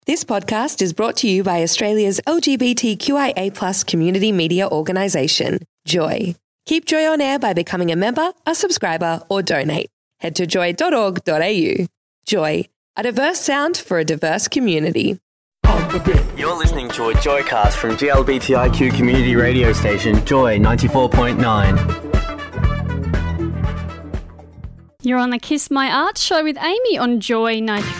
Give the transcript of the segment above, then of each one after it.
This podcast is brought to you by Australia's LGBTQIA+ community media organisation, Joy. Keep Joy on air by becoming a member, a subscriber, or donate. Head to joy.org.au. Joy, a diverse sound for a diverse community. You're listening to a Joycast from GLBTIQ community radio station, Joy 94.9. You're on the Kiss My Art show with Amy on Joy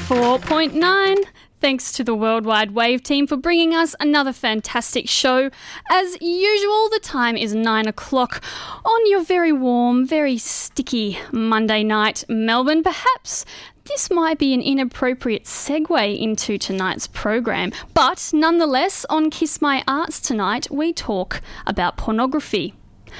94.9. Thanks to the Worldwide Wave team for bringing us another fantastic show. As usual, the time is 9 o'clock on your very warm, very sticky Monday night, Melbourne. Perhaps this might be an inappropriate segue into tonight's program, but nonetheless, on Kiss My Arts tonight, we talk about pornography.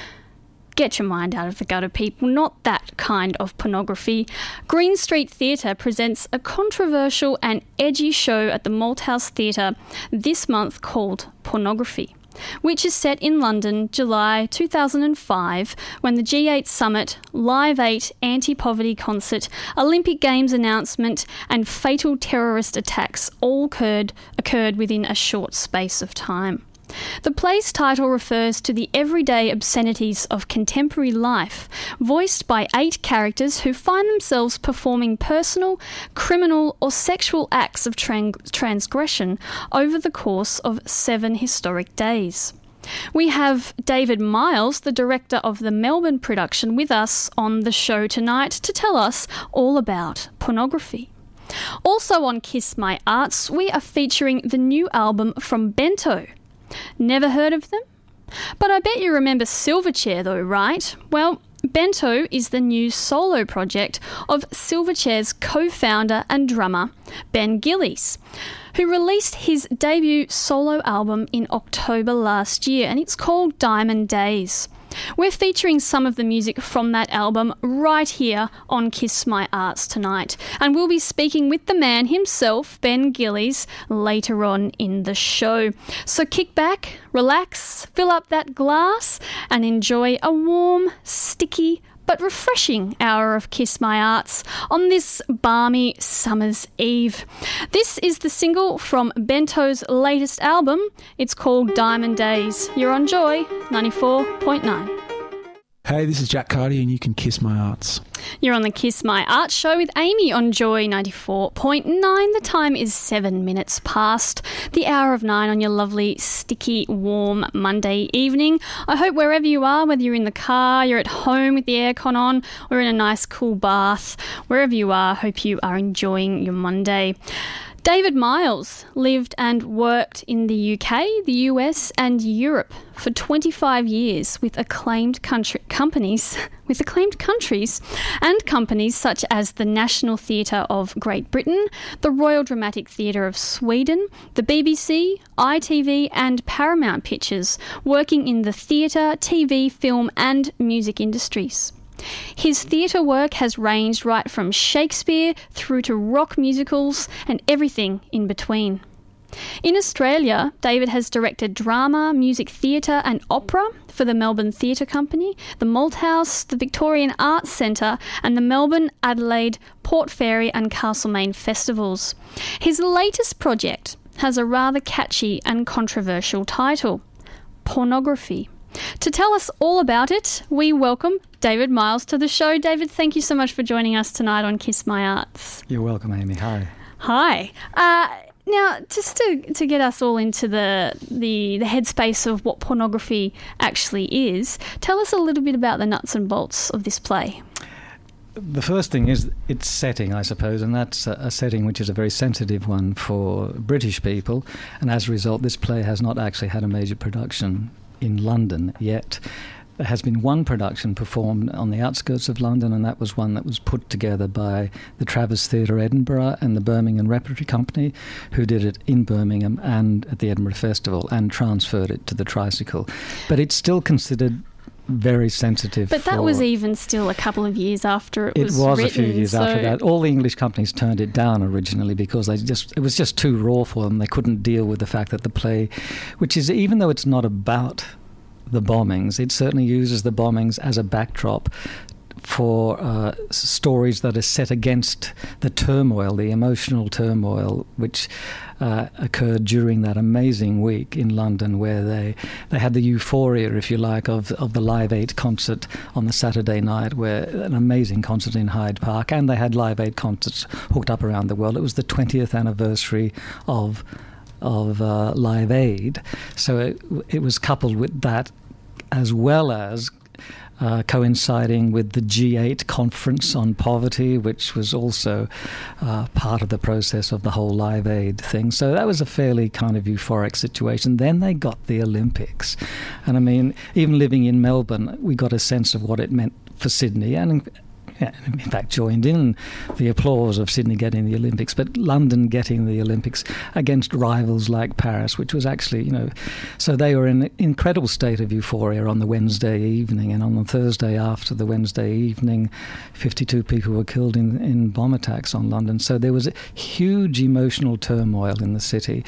Get your mind out of the gutter, people, not that kind of pornography. Green Street Theatre presents a controversial and edgy show at the Malthouse Theatre this month called Pornography, which is set in London, July 2005, when the G8 Summit, Live 8 anti-poverty concert, Olympic Games announcement and fatal terrorist attacks all occurred within a short space of time. The play's title refers to the everyday obscenities of contemporary life, voiced by 8 characters who find themselves performing personal, criminal or sexual acts of transgression over the course of 7 historic days. We have David Miles, the director of the Melbourne production, with us on the show tonight to tell us all about pornography. Also on Kiss My Arts, we are featuring the new album from Bento. Never heard of them? But I bet you remember Silverchair though, right? Well, Bento is the new solo project of Silverchair's co-founder and drummer, Ben Gillies, who released his debut solo album in October last year, and it's called Diamond Days. We're featuring some of the music from that album right here on Kiss My Arts tonight, and we'll be speaking with the man himself, Ben Gillies, later on in the show. So kick back, relax, fill up that glass, and enjoy a warm, sticky, but refreshing hour of Kiss My Arts on this balmy summer's eve. This is the single from Bento's latest album. It's called Diamond Days. You're on Joy 94.9. Hey, this is Jack Carty and you can Kiss My Arts. You're on the Kiss My Arts show with Amy on Joy 94.9. The time is 7 minutes past the hour of 9 on your lovely, sticky, warm Monday evening. I hope wherever you are, whether you're in the car, you're at home with the aircon on, or in a nice cool bath, wherever you are, I hope you are enjoying your Monday. David Miles lived and worked in the UK, the US and Europe for 25 years with acclaimed countries and companies such as the National Theatre of Great Britain, the Royal Dramatic Theatre of Sweden, the BBC, ITV and Paramount Pictures, working in the theatre, TV, film and music industries. His theatre work has ranged right from Shakespeare through to rock musicals and everything in between. In Australia, David has directed drama, music theatre and opera for the Melbourne Theatre Company, the Malthouse, the Victorian Arts Centre and the Melbourne, Adelaide, Port Fairy and Castlemaine festivals. His latest project has a rather catchy and controversial title, Pornography. To tell us all about it, we welcome David Miles to the show. David, thank you so much for joining us tonight on Kiss My Arts. You're welcome, Amy. Hi. Hi. Now, just to get us all into the headspace of what pornography actually is, tell us a little bit about the nuts and bolts of this play. The first thing is its setting, I suppose, and that's a setting which is a very sensitive one for British people, and as a result, this play has not actually had a major production in London yet. There has been one production performed on the outskirts of London, and that was one that was put together by the Travis Theatre Edinburgh and the Birmingham Repertory Company, who did it in Birmingham and at the Edinburgh Festival and transferred it to the Tricycle. But it's still considered very sensitive. But that was even still a couple of years after it was written. It was a few years after that. All the English companies turned it down originally because it was just too raw for them. They couldn't deal with the fact that the play, which is, even though it's not about the bombings, it certainly uses the bombings as a backdrop for stories that are set against the turmoil, the emotional turmoil, which occurred during that amazing week in London, where they had the euphoria, if you like, of the Live 8 concert on the Saturday night, where an amazing concert in Hyde Park, and they had Live 8 concerts hooked up around the world. It was the 20th anniversary of Live Aid, so it was coupled with that, as well as coinciding with the G8 conference on poverty, which was also part of the process of the whole Live Aid thing. So that was a fairly kind of euphoric situation. Then they got the Olympics. And I mean, even living in Melbourne, we got a sense of what it meant for Sydney, and in fact joined in the applause of Sydney getting the Olympics, but London getting the Olympics against rivals like Paris, which was actually, so they were in an incredible state of euphoria on the Wednesday evening, and on the Thursday after the Wednesday evening, 52 people were killed in bomb attacks on London. So there was a huge emotional turmoil in the city.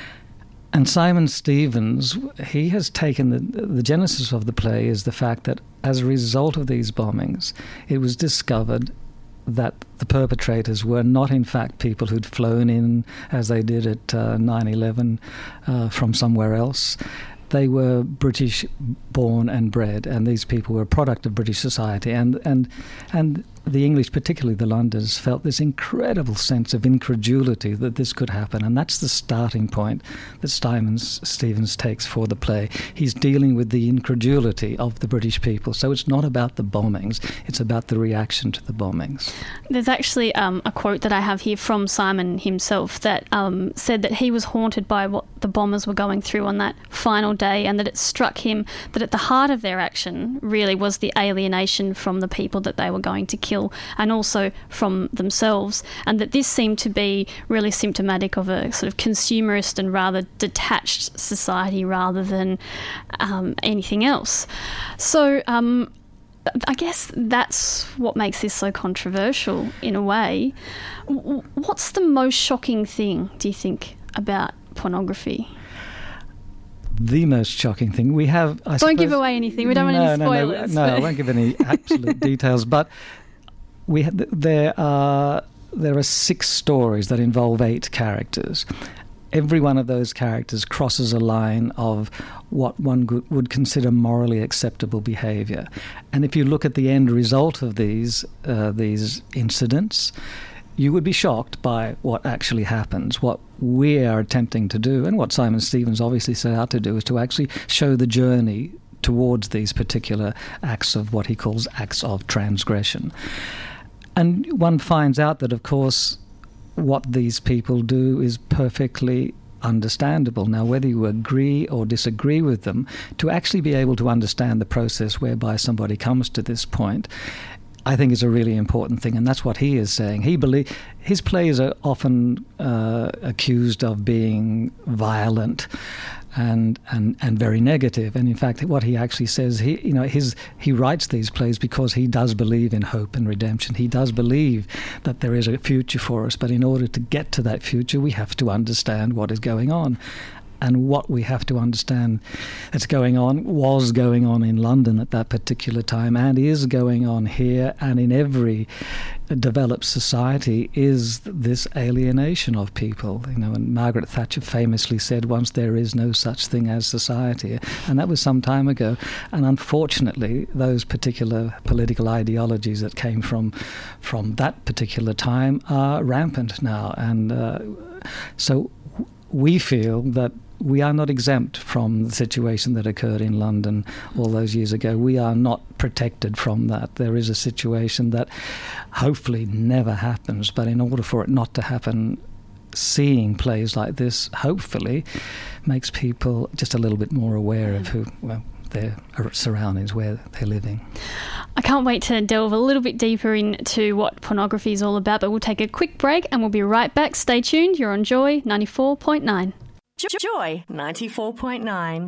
And Simon Stevens, he has taken the genesis of the play is the fact that as a result of these bombings, it was discovered that the perpetrators were not in fact people who'd flown in, as they did at 9/11, from somewhere else. They were British born and bred, and these people were a product of British society. And the English, particularly the Londoners, felt this incredible sense of incredulity that this could happen. And that's the starting point that Simon Stevens takes for the play. He's dealing with the incredulity of the British people. So it's not about the bombings, it's about the reaction to the bombings. There's actually a quote that I have here from Simon himself that said that he was haunted by what the bombers were going through on that final day, and that it struck him that at the heart of their action really was the alienation from the people that they were going to kill, and also from themselves, and that this seemed to be really symptomatic of a sort of consumerist and rather detached society rather than anything else. So I guess that's what makes this so controversial in a way. What's the most shocking thing, do you think, about pornography? The most shocking thing we have... Don't give away anything. We don't want any spoilers. No, I won't give any absolute details. But there are 6 stories that involve 8 characters. Every one of those characters crosses a line of what one would consider morally acceptable behaviour. And if you look at the end result of these incidents, you would be shocked by what actually happens. What we are attempting to do, and what Simon Stevens obviously set out to do, is to actually show the journey towards these particular acts of what he calls acts of transgression. And one finds out that, of course, what these people do is perfectly understandable. Now, whether you agree or disagree with them, to actually be able to understand the process whereby somebody comes to this point, I think is a really important thing, and that's what he is saying. His plays are often accused of being violent and very negative, and in fact, what he actually says, he writes these plays because he does believe in hope and redemption. He does believe that there is a future for us, but in order to get to that future, we have to understand what is going on. And what we have to understand that's was going on in London at that particular time, and is going on here and in every developed society, is this alienation of people. And Margaret Thatcher famously said once, there is no such thing as society. And that was some time ago. And unfortunately, those particular political ideologies that came from that particular time are rampant now. And so we feel that we are not exempt from the situation that occurred in London all those years ago. We are not protected from that. There is a situation that hopefully never happens, but in order for it not to happen, seeing plays like this hopefully makes people just a little bit more aware of their surroundings, where they're living. I can't wait to delve a little bit deeper into what pornography is all about, but we'll take a quick break and we'll be right back. Stay tuned. You're on Joy 94.9. Joy 94.9.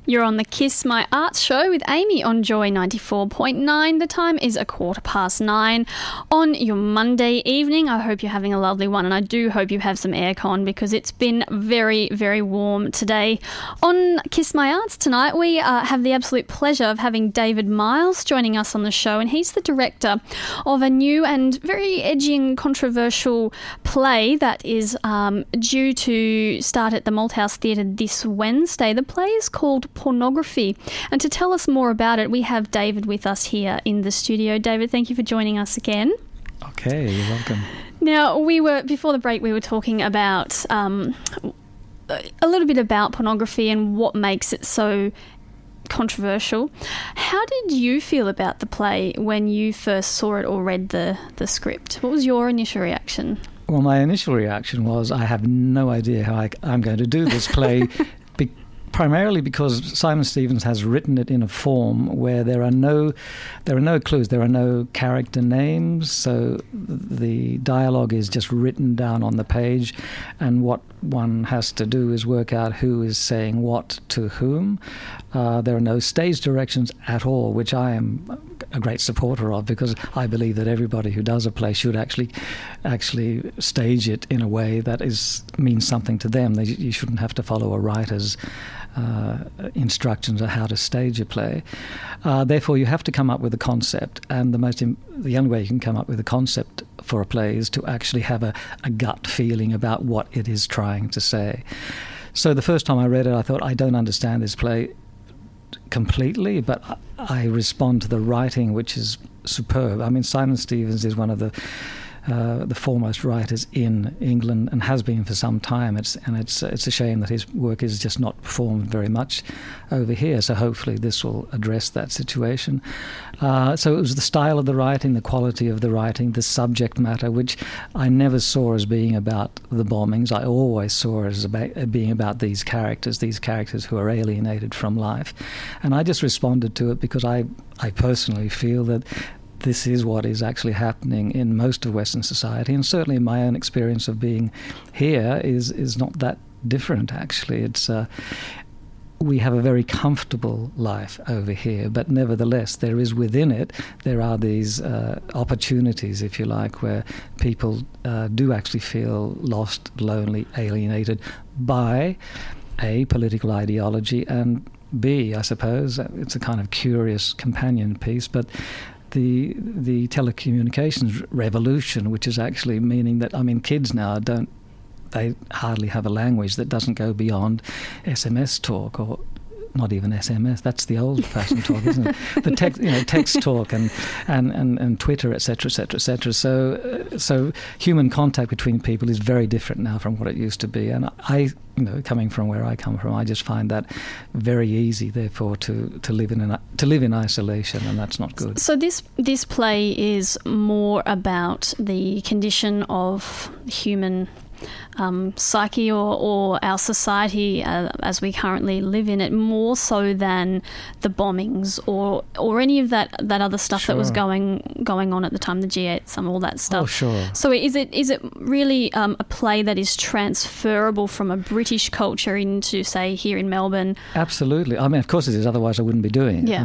You're on the Kiss My Arts show with Amy on Joy 94.9. The time is 9:15 on your Monday evening. I hope you're having a lovely one, and I do hope you have some aircon because it's been very, very warm today. On Kiss My Arts tonight, we have the absolute pleasure of having David Miles joining us on the show, and he's the director of a new and very edgy and controversial play that is due to start at the Malthouse Theatre this Wednesday. The play is called Pornography. And to tell us more about it, we have David with us here in the studio. David, thank you for joining us again. Okay, you're welcome. Now, before the break, we were talking about a little bit about pornography and what makes it so controversial. How did you feel about the play when you first saw it or read the script? What was your initial reaction? Well, my initial reaction was I have no idea how I'm going to do this play. Primarily because Simon Stephens has written it in a form where there are no clues, there are no character names, so the dialogue is just written down on the page, and what one has to do is work out who is saying what to whom. There are no stage directions at all, which I am a great supporter of, because I believe that everybody who does a play should actually stage it in a way that means something to them. You shouldn't have to follow a writer's instructions on how to stage a play. Therefore, you have to come up with a concept, and the only way you can come up with a concept for a play is to actually have a gut feeling about what it is trying to say. So the first time I read it, I thought, I don't understand this play completely, but I respond to the writing, which is superb. I mean, Simon Stephens is one of the foremost writers in England and has been for some time. It's a shame that his work is just not performed very much over here. So hopefully this will address that situation. So it was the style of the writing, the quality of the writing, the subject matter, which I never saw as being about the bombings. I always saw as being about these characters who are alienated from life. And I just responded to it because I personally feel that this is what is actually happening in most of Western society, and certainly my own experience of being here is not that different, actually. We have a very comfortable life over here, but nevertheless there are these opportunities, if you like, where people do actually feel lost, lonely, alienated by A, political ideology, and B, I suppose, it's a kind of curious companion piece, but the telecommunications revolution, which is actually meaning that, kids now they hardly have a language that doesn't go beyond SMS talk, or not even SMS. That's the old-fashioned talk, isn't it? The text talk and Twitter, etc., etc., etc. So human contact between people is very different now from what it used to be. And coming from where I come from, I just find that very easy, therefore, to live in isolation, and that's not good. So this play is more about the condition of human psyche or our society as we currently live in it, more so than the bombings or any of that other stuff Sure. that was going on at the time, the G8, all that stuff. Oh, sure. So is it really a play that is transferable from a British culture into, say, here in Melbourne? Absolutely. Of course it is, otherwise I wouldn't be doing it. Yeah.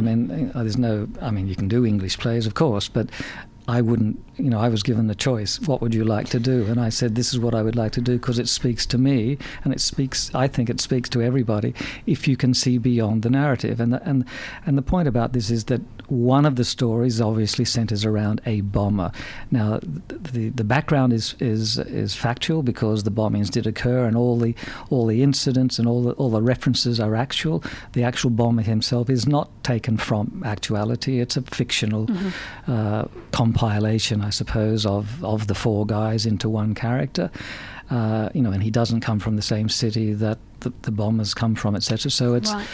You can do English plays, of course, but I wouldn't, I was given the choice, what would you like to do? And I said, this is what I would like to do because it speaks to me, and I think it speaks to everybody if you can see beyond the narrative. And the point about this is that one of the stories obviously centers around a bomber. Now, the background is factual because the bombings did occur, and all the incidents and all the references are actual. The actual bomber himself is not taken from actuality. It's a fictional compilation, I suppose, of the four guys into one character. And he doesn't come from the same city that the bombers come from, etc. So it's Right.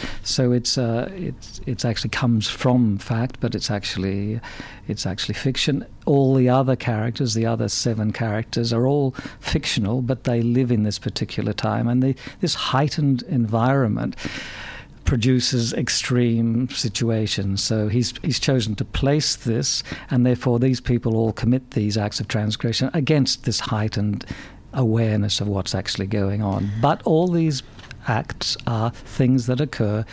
It's actually comes from fact, but it's actually fiction. All the other characters, the other 7 characters, are all fictional, but they live in this particular time, and this heightened environment produces extreme situations. So he's chosen to place this, and therefore these people all commit these acts of transgression against this heightened awareness of what's actually going on. But all these acts are things that occur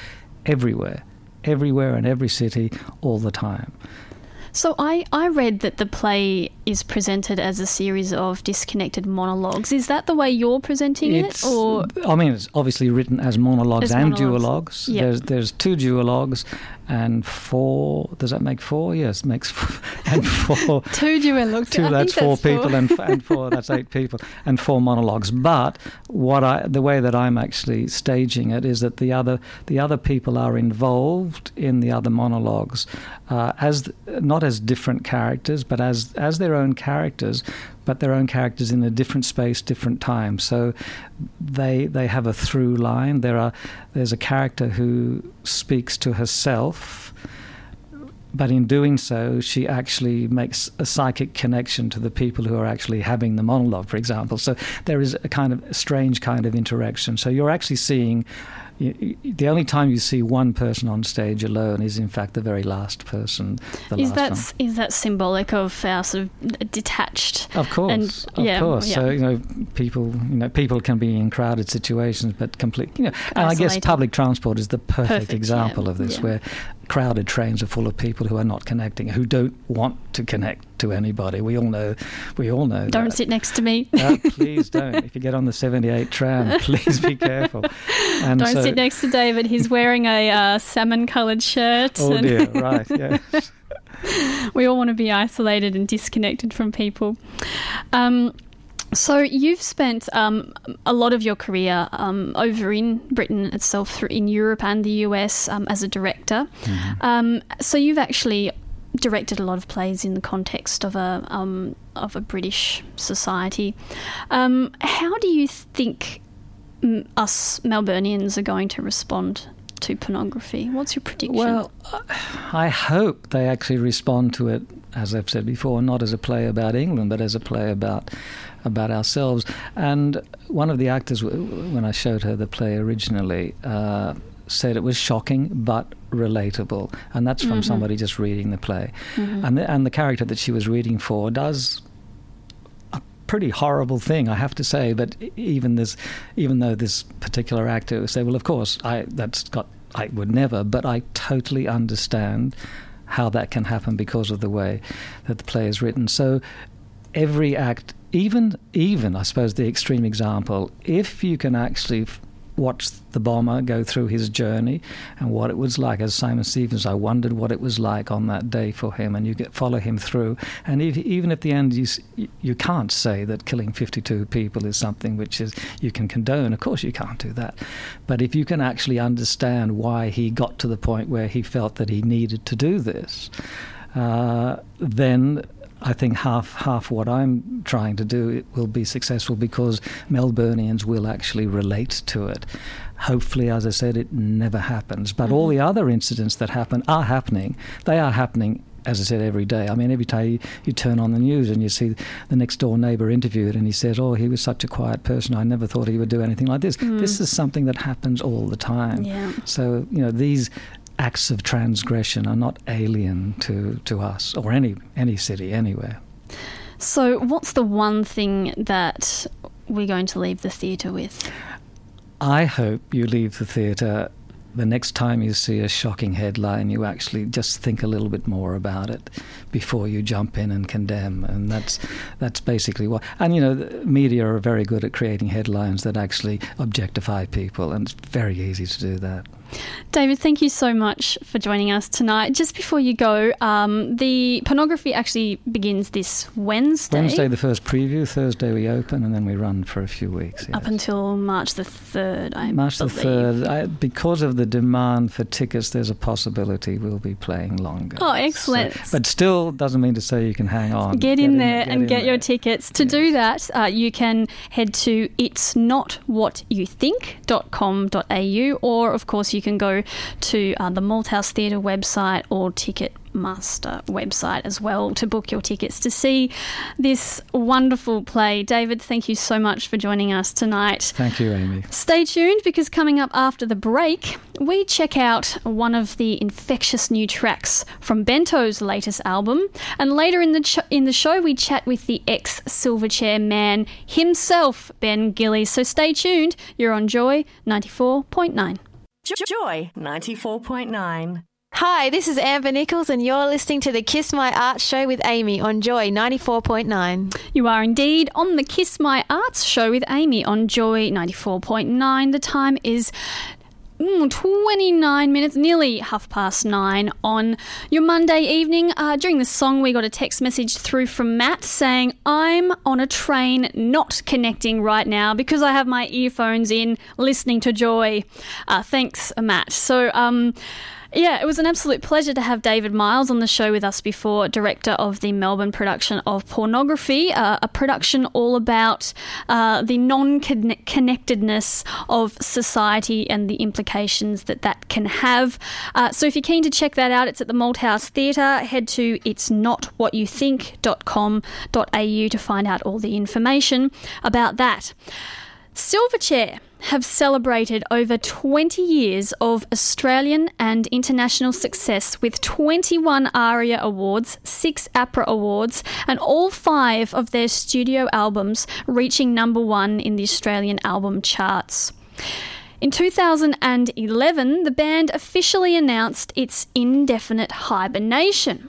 everywhere in every city all the time. So I read that the play is presented as a series of disconnected monologues. Is that the way you're presenting it? Or I mean, it's obviously written as monologues and duologues. Yep. There's 2 duologues and 4. Does that make 4? Yes, it makes 4. And 4. 2 duologues. 2, that's 4 people, and 4, that's 8 people, and 4 monologues. But the way that I'm actually staging it is that the other people are involved in the other monologues, as not as different characters, but as their own characters, but their own characters in a different space, different time. So they have a through line. There's a character who speaks to herself, but in doing so, she actually makes a psychic connection to the people who are actually having the monologue, for example. So there is a kind of strange kind of interaction. So you're actually seeing. The only time you see one person on stage alone is, in fact, the very last person. Is that symbolic of our sort of detached? Of course, of course. Yeah. So people can be in crowded situations, but completely. And I guess public transport is the perfect example of this, where crowded trains are full of people who are not connecting, who don't want to connect to anybody. We all know. Don't sit next to me. Please don't. If you get on the 78 tram, please be careful. And don't sit next to David. He's wearing a salmon-coloured shirt. Oh dear, right, yeah. We all want to be isolated and disconnected from people. So you've spent a lot of your career over in Britain itself, in Europe and the US as a director. Mm-hmm. So you've actually directed a lot of plays in the context of a British society. How do you think us Melburnians are going to respond to pornography? What's your prediction? Well, I hope they actually respond to it, as I've said before, not as a play about England, but as a play about ourselves. And one of the actors, when I showed her the play originally, said it was shocking but relatable, and that's from somebody just reading the play. Mm-hmm. And the character that she was reading for does a pretty horrible thing, I have to say. But even though this particular actor said, "Well, of course, I would never," but I totally understand how that can happen because of the way that the play is written. So every act, even I suppose the extreme example, if you can actually watch the bomber go through his journey and what it was like, as Simon Stephens, I wondered what it was like on that day for him, and you follow him through. And even at the end, you can't say that killing 52 people is something which is you can condone. Of course you can't do that. But if you can actually understand why he got to the point where he felt that he needed to do this, then I think half what I'm trying to do it will be successful, because Melburnians will actually relate to it. Hopefully, as I said, it never happens. But all the other incidents that happen are happening. They are happening, as I said, every day. I mean, every time you turn on the news and you see the next door neighbour interviewed, and he said, "Oh, he was such a quiet person. I never thought he would do anything like this." This is something that happens all the time. Yeah. So, these acts of transgression are not alien to us or any city anywhere. So what's the one thing that we're going to leave the theatre with? I hope you leave the theatre, the next time you see a shocking headline, you actually just think a little bit more about it before you jump in and condemn. And that's basically what. And the media are very good at creating headlines that actually objectify people, and it's very easy to do that. David, thank you so much for joining us tonight. Just before you go, the pornography actually begins this Wednesday. Wednesday, the first preview. Thursday we open, and then we run for a few weeks. Yes. Up until March the 3rd, March the 3rd. Because of the demand for tickets, there's a possibility we'll be playing longer. Oh, excellent. But still doesn't mean to say you can hang on. Get in there and get your tickets. To do that, you can head to itsnotwhatyouthink.com.au, or, of course, you can go to the Malthouse Theatre website or Ticketmaster website as well to book your tickets to see this wonderful play. David, thank you so much for joining us tonight. Thank you, Amy. Stay tuned, because coming up after the break, we check out one of the infectious new tracks from Bento's latest album, and later in the show we chat with the ex-Silverchair man himself, Ben Gillies. So stay tuned. You're on Joy 94.9. Joy 94.9. Hi, this is Amber Nichols and you're listening to the Kiss My Arts Show with Amy on Joy 94.9. You are indeed on the Kiss My Arts Show with Amy on Joy 94.9. The time is 29 minutes, nearly 9:30 on your Monday evening. During the song, we got a text message through from Matt saying, I'm on a train not connecting right now because I have my earphones in listening to Joy. Thanks, Matt. So, yeah, it was an absolute pleasure to have David Miles on the show with us before, director of the Melbourne production of Pornography, a production all about the non-connectedness of society and the implications that can have. So if you're keen to check that out, it's at the Malthouse Theatre. Head to itsnotwhatyouthink.com.au to find out all the information about that. Silverchair have celebrated over 20 years of Australian and international success with 21 ARIA Awards, 6 APRA Awards, and all 5 of their studio albums reaching number 1 in the Australian album charts. In 2011, the band officially announced its indefinite hibernation.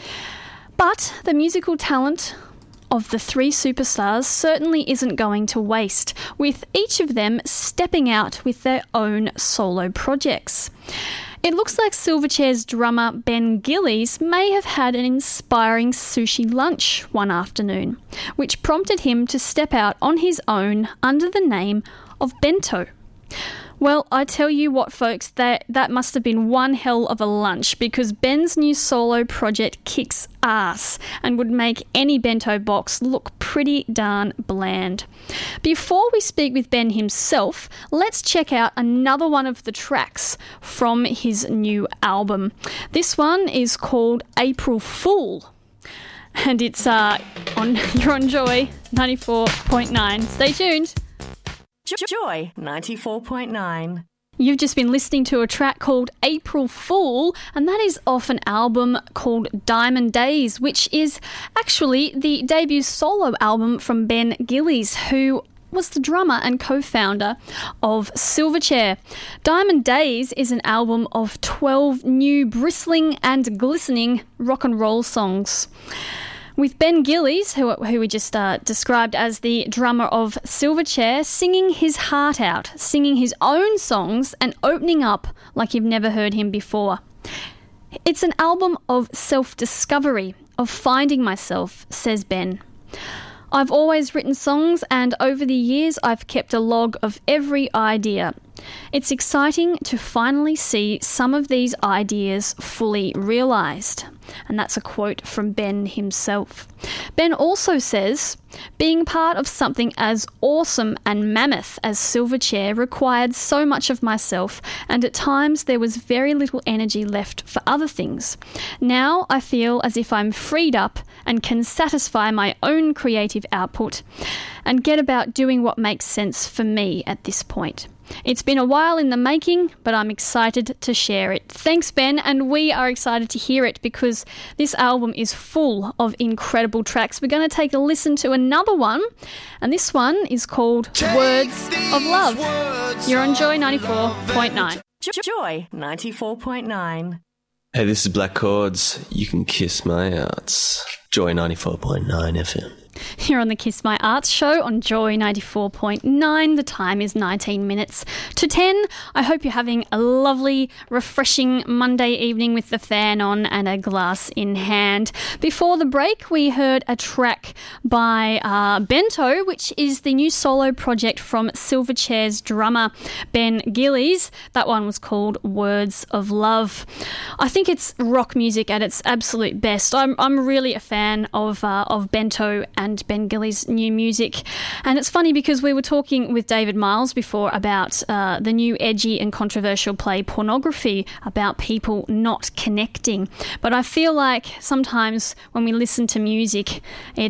But the musical talent of the 3 superstars certainly isn't going to waste, with each of them stepping out with their own solo projects. It looks like Silverchair's drummer Ben Gillies may have had an inspiring sushi lunch one afternoon, which prompted him to step out on his own under the name of Bento. Well, I tell you what, folks, that must have been one hell of a lunch, because Ben's new solo project kicks ass and would make any bento box look pretty darn bland. Before we speak with Ben himself, let's check out another one of the tracks from his new album. This one is called April Fool, and it's you're on Joy 94.9. Stay tuned. Joy 94.9. You've just been listening to a track called April Fool, and that is off an album called Diamond Days, which is actually the debut solo album from Ben Gillies, who was the drummer and co-founder of Silverchair. Diamond Days is an album of 12 new bristling and glistening rock and roll songs. With Ben Gillies, who we just described as the drummer of Silverchair, singing his heart out, singing his own songs and opening up like you've never heard him before. It's an album of self-discovery, of finding myself, says Ben. I've always written songs, and over the years I've kept a log of every idea. It's exciting to finally see some of these ideas fully realised. And that's a quote from Ben himself. Ben also says, being part of something as awesome and mammoth as Silverchair required so much of myself, and at times there was very little energy left for other things. Now I feel as if I'm freed up and can satisfy my own creative output and get about doing what makes sense for me at this point. It's been a while in the making, but I'm excited to share it. Thanks, Ben, and we are excited to hear it because this album is full of incredible tracks. We're going to take a listen to another one, and this one is called Words of Love. You're on Joy 94.9. Joy 94.9. Hey, this is Black Chords. You can kiss my arts. Joy 94.9 FM. Here on the Kiss My Arts show on Joy 94.9. The time is 19 minutes to 10. I hope you're having a lovely, refreshing Monday evening with the fan on and a glass in hand. Before the break, we heard a track by Bento, which is the new solo project from Silverchair's drummer, Ben Gillies. That one was called Words of Love. I think it's rock music at its absolute best. I'm really a fan of Bento and Ben Gillies' new music. And it's funny because we were talking with David Miles before about the new edgy and controversial play Pornography, about people not connecting. But I feel like sometimes when we listen to music,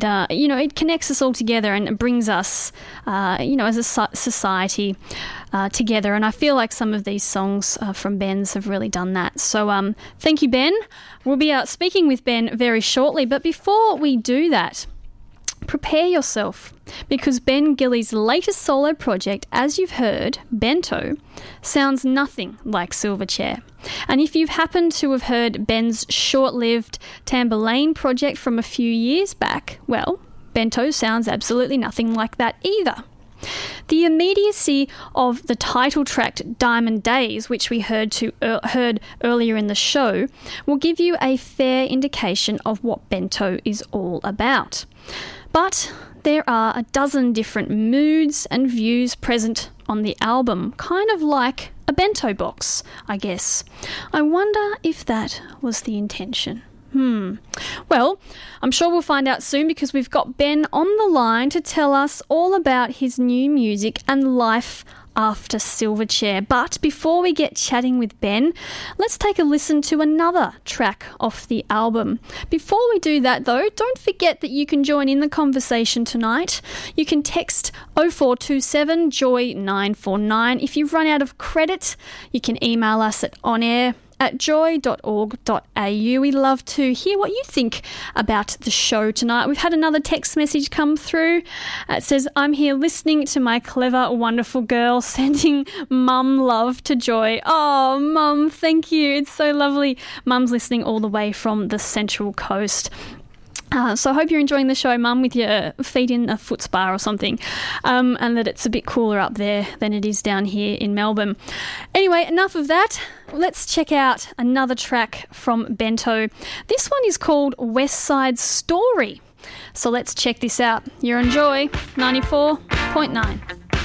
it connects us all together and it brings us, as a society together. And I feel like some of these songs from Ben's have really done that. So thank you, Ben. We'll be speaking with Ben very shortly. But before we do that, prepare yourself, because Ben Gillies' latest solo project, as you've heard, Bento, sounds nothing like Silverchair. And if you've happened to have heard Ben's short-lived Tamburlaine project from a few years back, well, Bento sounds absolutely nothing like that either. The immediacy of the title track Diamond Days, which we heard earlier in the show, will give you a fair indication of what Bento is all about. But there are a dozen different moods and views present on the album, kind of like a bento box, I guess. I wonder if that was the intention. Well, I'm sure we'll find out soon, because we've got Ben on the line to tell us all about his new music and life after Silverchair. But before we get chatting with Ben, let's take a listen to another track off the album. Before we do that though, don't forget that you can join in the conversation tonight. You can text 0427 Joy 949. If you've run out of credit, you can email us at onair@joy.org.au. We love to hear what you think about the show tonight. We've had another text message come through. It says, I'm here listening to my clever, wonderful girl, sending mum love to Joy. Oh, mum, thank you. It's so lovely. Mum's listening all the way from the Central Coast. So I hope you're enjoying the show, Mum, with your feet in a foot spa or something, and that it's a bit cooler up there than it is down here in Melbourne. Anyway, enough of that. Let's check out another track from Bento. This one is called West Side Story. So let's check this out. You're on Joy 94.9.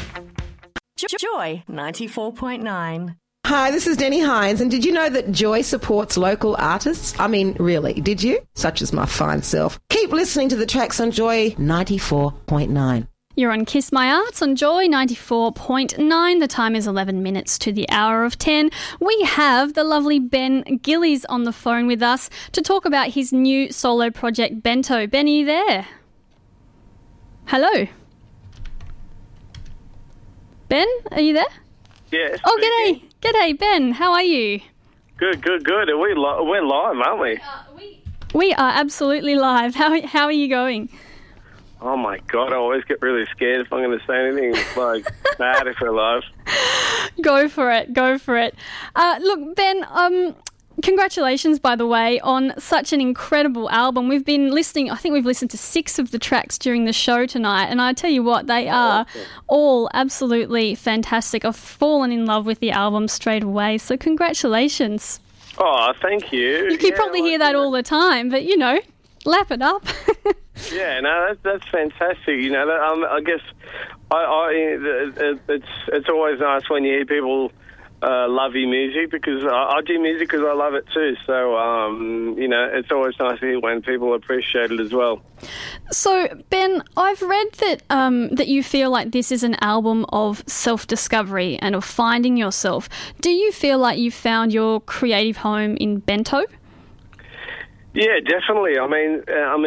Joy 94.9. Hi, this is Denny Hines, and did you know that Joy supports local artists? I mean, really, did you? Such as my fine self. Keep listening to the tracks on Joy 94.9. You're on Kiss My Arts on Joy 94.9. The time is 11 minutes to the hour of 10. We have the lovely Ben Gillies on the phone with us to talk about his new solo project, Bento. Ben, are you there? Hello? Ben, are you there? Yes. Oh, g'day. G'day, Ben. How are you? Good. We're live, aren't we? We are absolutely live. How are you going? Oh, my God. I always get really scared if I'm going to say anything like bad if we're live. Go for it. Look, Ben, congratulations, by the way, on such an incredible album. We've been listening, I think we've listened to 6 of the tracks during the show tonight, and I tell you what, they are all absolutely fantastic. I've fallen in love with the album straight away, so congratulations. Oh, thank you. You probably hear that all the time, but, you know, lap it up. Yeah, no, that's fantastic. You know, I guess it's always nice when you hear people love your music, because I do music because I love it too. So, you know, it's always nice to hear when people appreciate it as well. So, Ben, I've read that that you feel like this is an album of self-discovery and of finding yourself. Do you feel like you found your creative home in Bento? Yeah, definitely. I mean,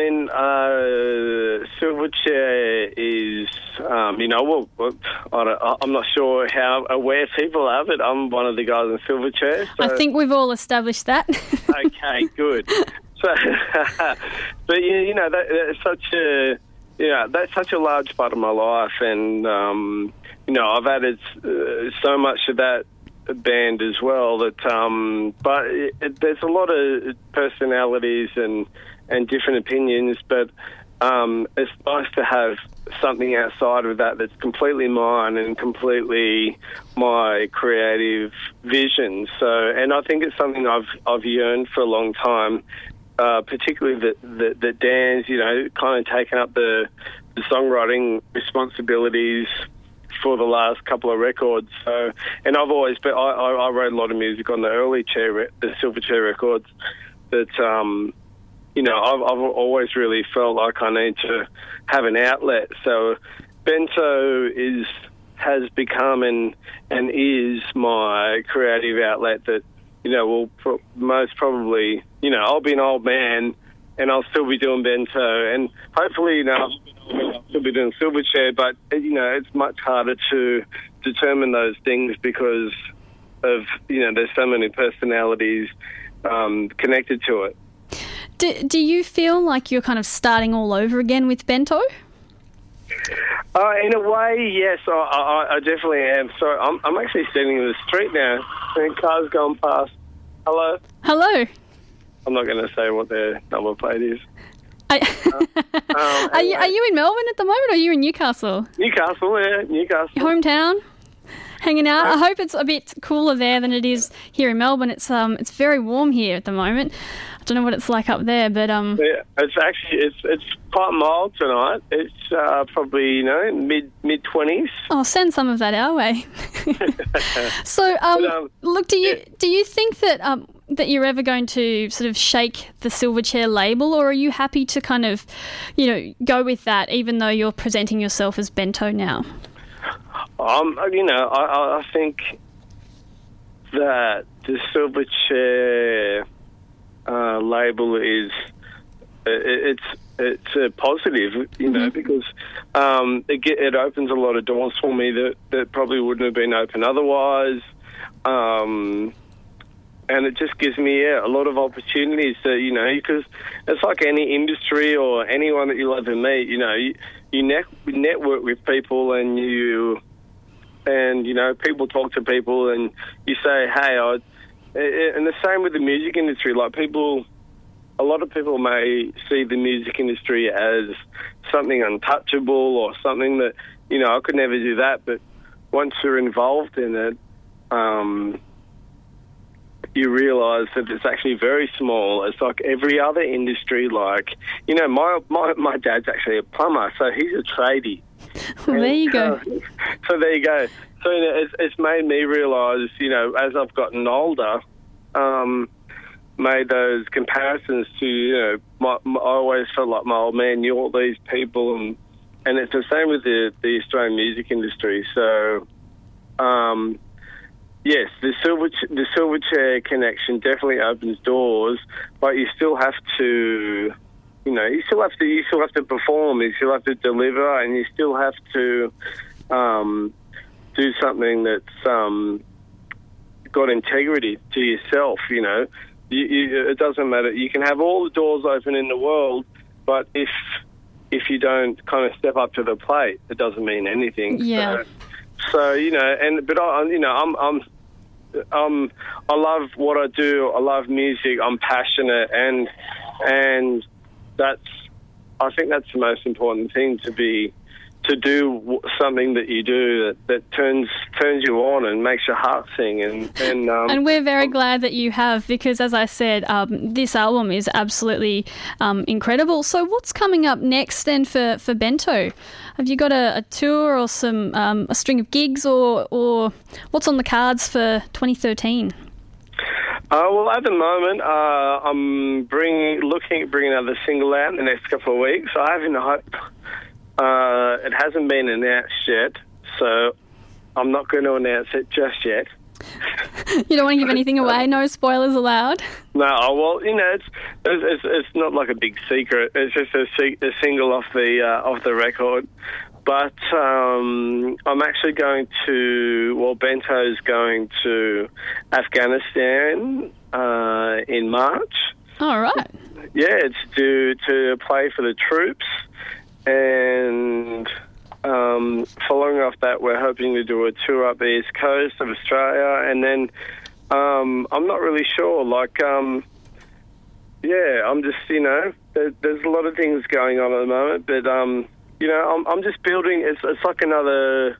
Silverchair is, you know, well, I'm not sure how aware people are, but I'm one of the guys in Silverchair. So. I think we've all established that. Okay, good. So, but you know, that's such a large part of my life, and you know, I've added so much to that band as well, that but there's a lot of personalities and different opinions, but it's nice to have something outside of that that's completely mine and completely my creative vision. So, and I think it's something I've yearned for a long time, particularly that Dan's, you know, kind of taken up the songwriting responsibilities for the last couple of records. So, and I've always, but I wrote a lot of music on the early the Silverchair records. That you know, I've always really felt like I need to have an outlet. So, Bento has become and is my creative outlet. That, you know, will most probably, you know, I'll be an old man and I'll still be doing Bento, and hopefully, you know, I'll still be doing Silverchair, but, you know, it's much harder to determine those things because of, you know, there's so many personalities connected to it. Do you feel like you're kind of starting all over again with Bento? In a way, yes, I definitely am. So I'm actually standing in the street now, and cars going past. Hello? Hello. I'm not going to say what their number plate is. Are you in Melbourne at the moment, or are you in Newcastle? Newcastle, yeah, Newcastle. Your hometown? Hanging out. I hope it's a bit cooler there than it is here in Melbourne. It's very warm here at the moment. I don't know what it's like up there, but yeah, it's quite mild tonight. It's probably mid 20s. Oh, send some of that our way. So look, do you think that that you're ever going to sort of shake the Silverchair label, or are you happy to kind of go with that, even though you're presenting yourself as Bento now? I think that the Silverchair label is it's a positive, because it opens a lot of doors for me that probably wouldn't have been open otherwise, and it just gives me a lot of opportunities to because it's like any industry or anyone that you'll ever meet. You network with people and people talk to people and you say, hey, and the same with the music industry. Like a lot of people may see the music industry as something untouchable or something that, I could never do that. But once you're involved in it, you realise that it's actually very small. It's like every other industry. Like, my dad's actually a plumber, so he's a tradie. Well, there you go. So there you go. So it's made me realise, as I've gotten older, made those comparisons to, I always felt like my old man knew all these people, and it's the same with the Australian music industry. So, yes, the Silverchair connection definitely opens doors, but you still have to. You still have to perform. You still have to deliver, and you still have to do something that's got integrity to yourself. It doesn't matter. You can have all the doors open in the world, but if you don't kind of step up to the plate, it doesn't mean anything. Yeah. So I love what I do. I love music. I'm passionate, and I think that's the most important thing, to do something that you do that turns you on and makes your heart sing. And we're very glad that you have, because as I said, this album is absolutely incredible. So what's coming up next then for Bento? Have you got a tour or some a string of gigs, or what's on the cards for 2013? Well, at the moment, I'm looking at bringing another single out in the next couple of weeks. I haven't it hasn't been announced yet, so I'm not going to announce it just yet. You don't want to give anything away? No spoilers allowed? No, well, it's not like a big secret. It's just a single off the record. But I'm actually going to, Bento's going to Afghanistan in March. All right. Yeah, it's due to play for the troops. And following off that, we're hoping to do a tour up the east coast of Australia. And then I'm not really sure. I'm just, there's a lot of things going on at the moment. But, I'm just building. It's like another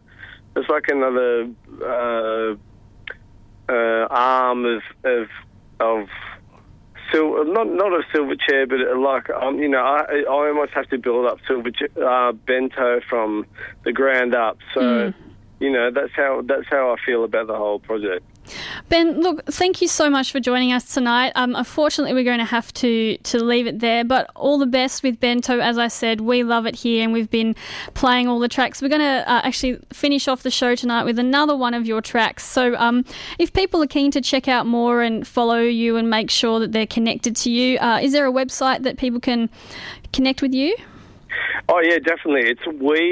arm of not a Silverchair, but I almost have to build up Bento from the ground up. So that's how I feel about the whole project. Ben, look, thank you so much for joining us tonight. Unfortunately, we're going to have to leave it there, but all the best with Bento. As I said, we love it here, and we've been playing all the tracks. We're going to actually finish off the show tonight with another one of your tracks. So if people are keen to check out more and follow you and make sure that they're connected to you, is there a website that people can connect with you? Oh, yeah, definitely. It's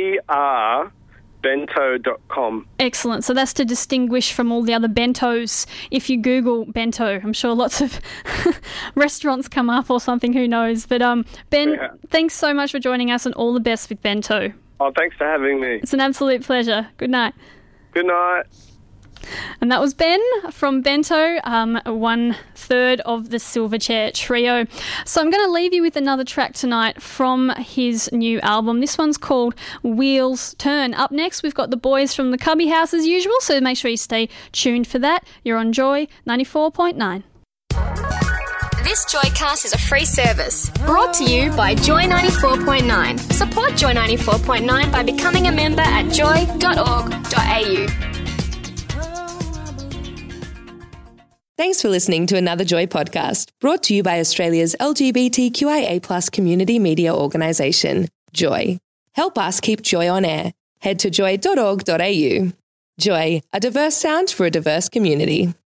wearebento.com. Excellent. So that's to distinguish from all the other bentos. If you Google Bento, I'm sure lots of restaurants come up or something, who knows. But Ben, thanks so much for joining us, and all the best with Bento. Oh, thanks for having me. It's an absolute pleasure. Good night. Good night. And that was Ben from Bento, 1/3 of the Silverchair Trio. So I'm going to leave you with another track tonight from his new album. This one's called Wheels Turn. Up next, we've got the boys from the Cubby House as usual, so make sure you stay tuned for that. You're on Joy 94.9. This Joycast is a free service brought to you by Joy 94.9. Support Joy 94.9 by becoming a member at joy.org.au. Thanks for listening to another Joy podcast, brought to you by Australia's LGBTQIA+ community media organisation, Joy. Help us keep Joy on air. Head to joy.org.au. Joy, a diverse sound for a diverse community.